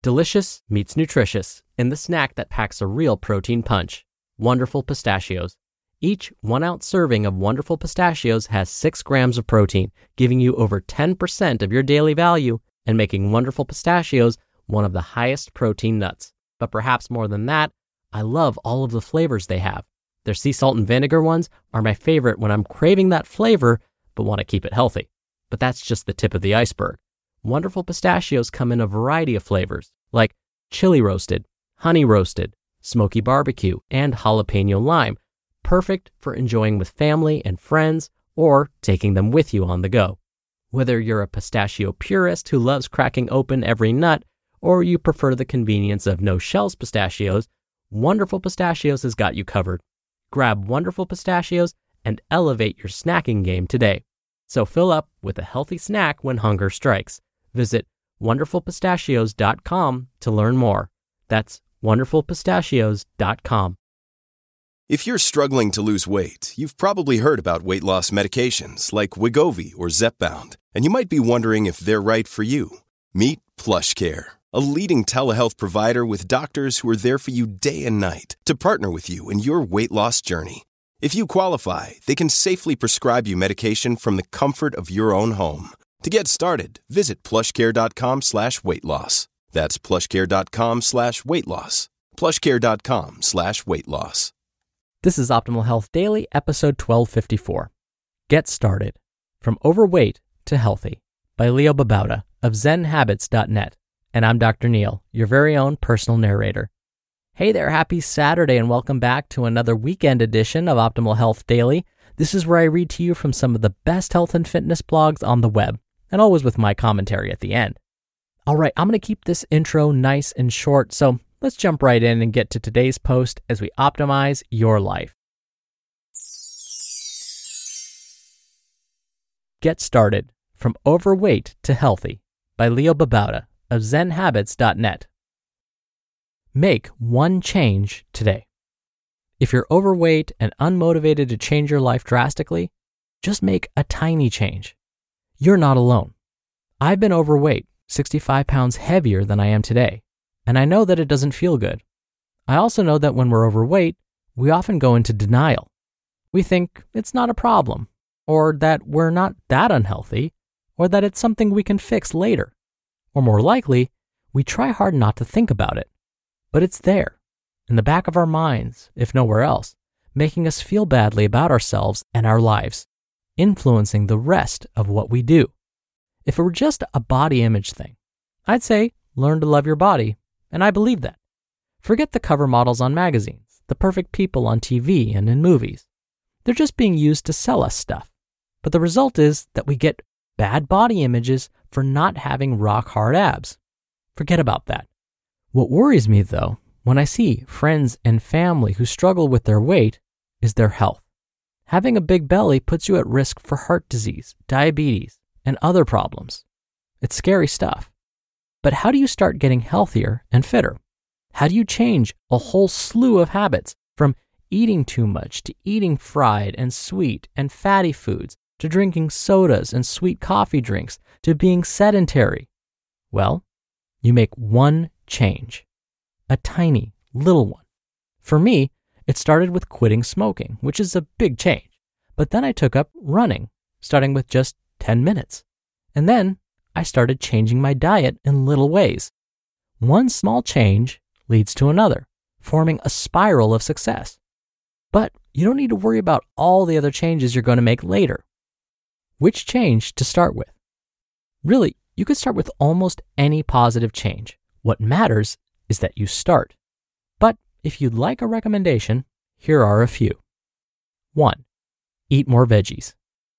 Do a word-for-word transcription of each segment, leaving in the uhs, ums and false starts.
Delicious meets nutritious in the snack that packs a real protein punch. Wonderful Pistachios. Each one-ounce serving of Wonderful Pistachios has six grams of protein, giving you over ten percent of your daily value and making Wonderful Pistachios one of the highest protein nuts. But perhaps more than that, I love all of the flavors they have. Their sea salt and vinegar ones are my favorite when I'm craving that flavor but want to keep it healthy. But that's just the tip of the iceberg. Wonderful Pistachios come in a variety of flavors, like chili roasted, honey roasted, smoky barbecue, and jalapeno lime, perfect for enjoying with family and friends or taking them with you on the go. Whether you're a pistachio purist who loves cracking open every nut, or you prefer the convenience of no-shells pistachios, Wonderful Pistachios has got you covered. Grab Wonderful Pistachios and elevate your snacking game today. So fill up with a healthy snack when hunger strikes. Visit wonderful pistachios dot com to learn more. That's wonderful pistachios dot com. If you're struggling to lose weight, you've probably heard about weight loss medications like Wegovy or Zepbound, and you might be wondering if they're right for you. Meet PlushCare, a leading telehealth provider with doctors who are there for you day and night to partner with you in your weight loss journey. If you qualify, they can safely prescribe you medication from the comfort of your own home. To get started, visit plushcare.com slash weight loss. That's plushcare.com slash weight loss. plushcare.com slash weight loss. This is Optimal Health Daily, episode twelve fifty-four. Get Started. From Overweight to Healthy by Leo Babauta of zen habits dot net. And I'm Doctor Neil, your very own personal narrator. Hey there, happy Saturday and welcome back to another weekend edition of Optimal Health Daily. This is where I read to you from some of the best health and fitness blogs on the web, and always with my commentary at the end. All right, I'm going to keep this intro nice and short, so let's jump right in and get to today's post as we optimize your life. Get Started. From Overweight to Healthy by Leo Babauta of zen habits dot net. Make one change today. If you're overweight and unmotivated to change your life drastically, just make a tiny change. You're not alone. I've been overweight, sixty-five pounds heavier than I am today, and I know that it doesn't feel good. I also know that when we're overweight, we often go into denial. We think it's not a problem, or that we're not that unhealthy, or that it's something we can fix later. Or more likely, we try hard not to think about it. But it's there, in the back of our minds, if nowhere else, making us feel badly about ourselves and our lives, influencing the rest of what we do. If it were just a body image thing, I'd say learn to love your body, and I believe that. Forget the cover models on magazines, the perfect people on T V and in movies. They're just being used to sell us stuff. But the result is that we get bad body images for not having rock-hard abs. Forget about that. What worries me, though, when I see friends and family who struggle with their weight, is their health. Having a big belly puts you at risk for heart disease, diabetes, and other problems. It's scary stuff. But how do you start getting healthier and fitter? How do you change a whole slew of habits from eating too much to eating fried and sweet and fatty foods to drinking sodas and sweet coffee drinks to being sedentary? Well, you make one change, a tiny little one. For me, it started with quitting smoking, which is a big change. But then I took up running, starting with just ten minutes. And then I started changing my diet in little ways. One small change leads to another, forming a spiral of success. But you don't need to worry about all the other changes you're going to make later. Which change to start with? Really, you could start with almost any positive change. What matters is that you start. But if you'd like a recommendation, here are a few. One, eat more veggies.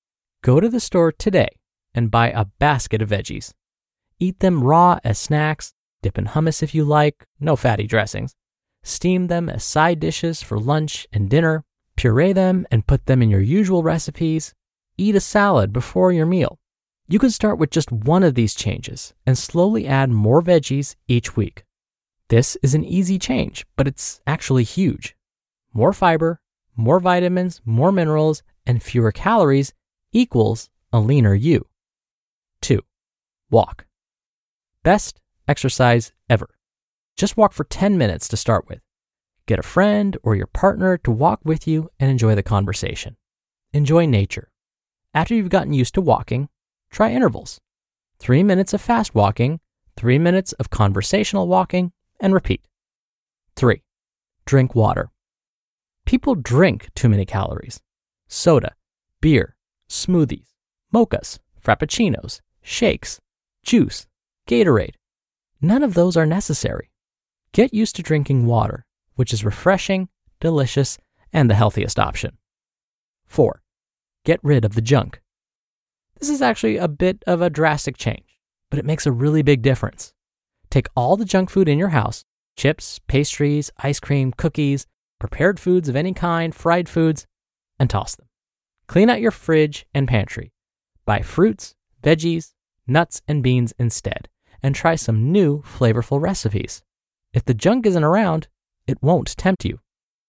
Go to the store today and buy a basket of veggies. Eat them raw as snacks, dip in hummus if you like, no fatty dressings. Steam them as side dishes for lunch and dinner. Puree them and put them in your usual recipes. Eat a salad before your meal. You can start with just one of these changes and slowly add more veggies each week. This is an easy change, but it's actually huge. More fiber, more vitamins, more minerals, and fewer calories equals a leaner you. Two, walk. Best exercise ever. Just walk for ten minutes to start with. Get a friend or your partner to walk with you and enjoy the conversation. Enjoy nature. After you've gotten used to walking, try intervals. Three minutes of fast walking, three minutes of conversational walking, and repeat. Three, drink water. People drink too many calories. Soda, beer, smoothies, mochas, frappuccinos, shakes, juice, Gatorade. None of those are necessary. Get used to drinking water, which is refreshing, delicious, and the healthiest option. Four, get rid of the junk. This is actually a bit of a drastic change, but it makes a really big difference. Take all the junk food in your house, chips, pastries, ice cream, cookies, prepared foods of any kind, fried foods, and toss them. Clean out your fridge and pantry. Buy fruits, veggies, nuts, and beans instead, and try some new flavorful recipes. If the junk isn't around, it won't tempt you.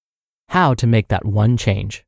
How to make that one change.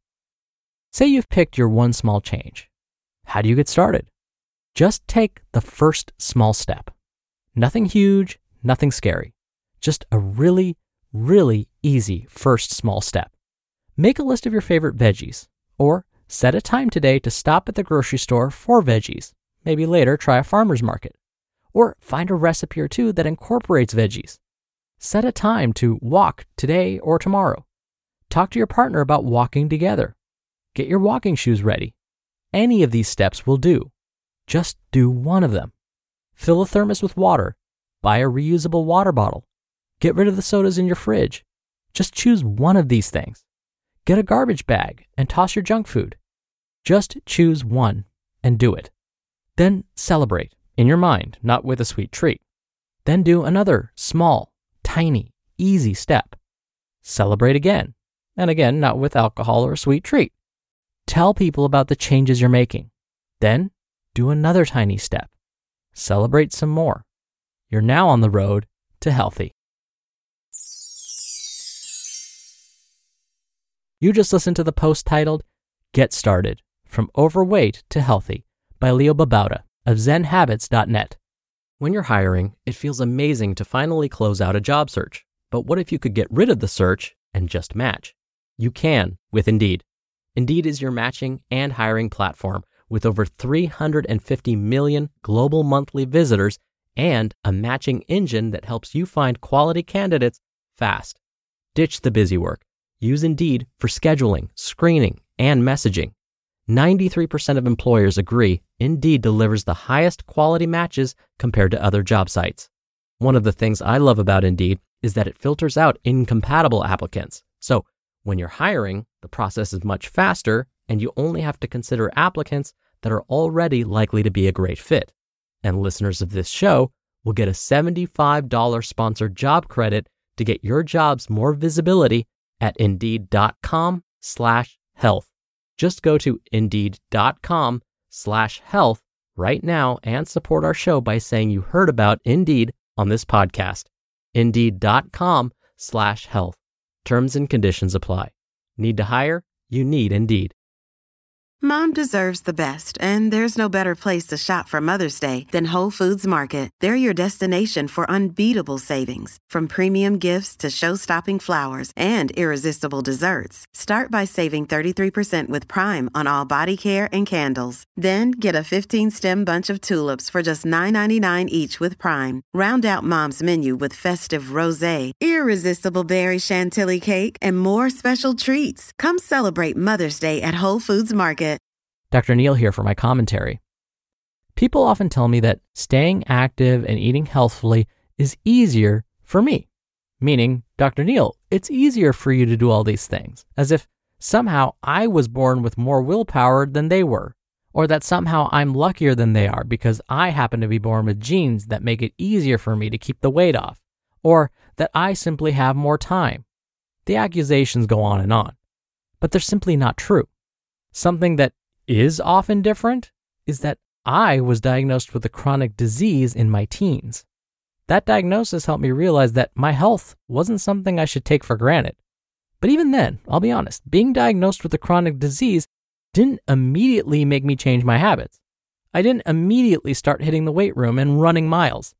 Say you've picked your one small change. How do you get started? Just take the first small step. Nothing huge, nothing scary. Just a really, really easy first small step. Make a list of your favorite veggies, or set a time today to stop at the grocery store for veggies. Maybe later try a farmer's market. Or find a recipe or two that incorporates veggies. Set a time to walk today or tomorrow. Talk to your partner about walking together. Get your walking shoes ready. Any of these steps will do. Just do one of them. Fill a thermos with water. Buy a reusable water bottle. Get rid of the sodas in your fridge. Just choose one of these things. Get a garbage bag and toss your junk food. Just choose one and do it. Then celebrate in your mind, not with a sweet treat. Then do another small, tiny, easy step. Celebrate again, and again, not with alcohol or a sweet treat. Tell people about the changes you're making. Then do another tiny step. Celebrate some more. You're now on the road to healthy. You just listened to the post titled, Get Started, From Overweight to Healthy by Leo Babauta of zen habits dot net. When you're hiring, it feels amazing to finally close out a job search. But what if you could get rid of the search and just match? You can with Indeed. Indeed is your matching and hiring platform with over three hundred fifty million global monthly visitors and a matching engine that helps you find quality candidates fast. Ditch the busy work. Use Indeed for scheduling, screening, and messaging. ninety-three percent of employers agree Indeed delivers the highest quality matches compared to other job sites. One of the things I love about Indeed is that it filters out incompatible applicants. So when you're hiring, the process is much faster and you only have to consider applicants that are already likely to be a great fit. And listeners of this show will get a seventy-five dollars sponsored job credit to get your jobs more visibility at indeed.com slash health. Just go to indeed.com slash health right now and support our show by saying you heard about Indeed on this podcast. Indeed.com slash health. Terms and conditions apply. Need to hire? You need Indeed. Mom deserves the best, and there's no better place to shop for Mother's Day than Whole Foods Market. They're your destination for unbeatable savings, from premium gifts to show-stopping flowers and irresistible desserts. Start by saving thirty-three percent with Prime on all body care and candles. Then get a fifteen-stem bunch of tulips for just nine ninety-nine each with Prime. Round out Mom's menu with festive rosé, irresistible berry chantilly cake, and more special treats. Come celebrate Mother's Day at Whole Foods Market. Doctor Neal here for my commentary. People often tell me that staying active and eating healthfully is easier for me, meaning, Doctor Neal, it's easier for you to do all these things, as if somehow I was born with more willpower than they were, or that somehow I'm luckier than they are because I happen to be born with genes that make it easier for me to keep the weight off, or that I simply have more time. The accusations go on and on, but they're simply not true. Something that is often different is that I was diagnosed with a chronic disease in my teens. That diagnosis helped me realize that my health wasn't something I should take for granted. But even then, I'll be honest, being diagnosed with a chronic disease didn't immediately make me change my habits. I didn't immediately start hitting the weight room and running miles.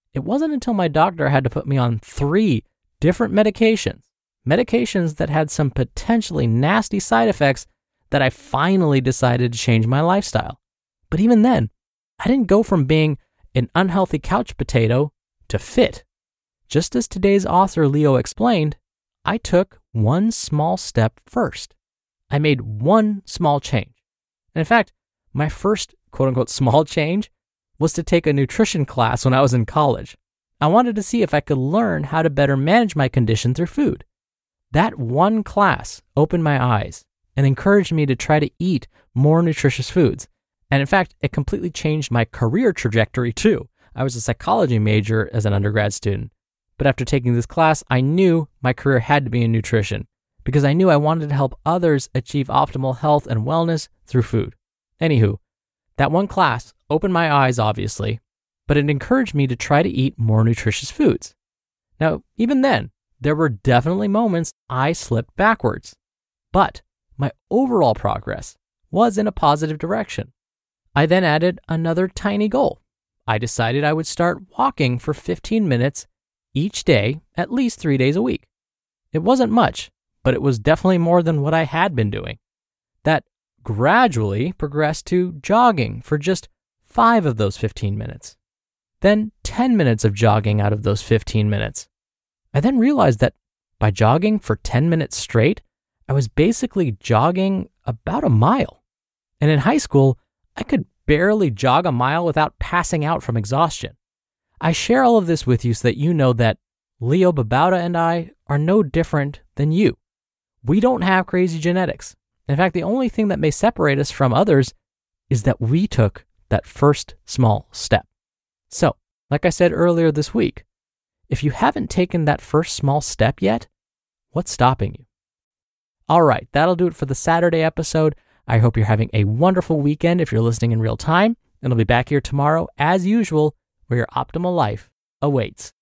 it wasn't until my doctor had to put me on three different medications, medications that had some potentially nasty side effects, that I finally decided to change my lifestyle. But even then, I didn't go from being an unhealthy couch potato to fit. Just as today's author Leo explained, I took one small step first. I made one small change. And in fact, my first quote-unquote small change was to take a nutrition class when I was in college. I wanted to see if I could learn how to better manage my condition through food. That one class opened my eyes and encouraged me to try to eat more nutritious foods. And in fact, it completely changed my career trajectory too. I was a psychology major as an undergrad student. But after taking this class, I knew my career had to be in nutrition because I knew I wanted to help others achieve optimal health and wellness through food. Anywho, that one class opened my eyes, obviously, but it encouraged me to try to eat more nutritious foods. Now, even then, there were definitely moments I slipped backwards, but my overall progress was in a positive direction. I then added another tiny goal. I decided I would start walking for fifteen minutes each day, at least three days a week. It wasn't much, but it was definitely more than what I had been doing. That gradually progressed to jogging for just five of those fifteen minutes. Then ten minutes of jogging out of those fifteen minutes. I then realized that by jogging for ten minutes straight, I was basically jogging about a mile. And in high school, I could barely jog a mile without passing out from exhaustion. I share all of this with you so that you know that Leo Babauta and I are no different than you. We don't have crazy genetics. In fact, the only thing that may separate us from others is that we took that first small step. So, like I said earlier this week, if you haven't taken that first small step yet, what's stopping you? All right, that'll do it for the Saturday episode. I hope you're having a wonderful weekend if you're listening in real time, and I'll be back here tomorrow as usual, where your optimal life awaits.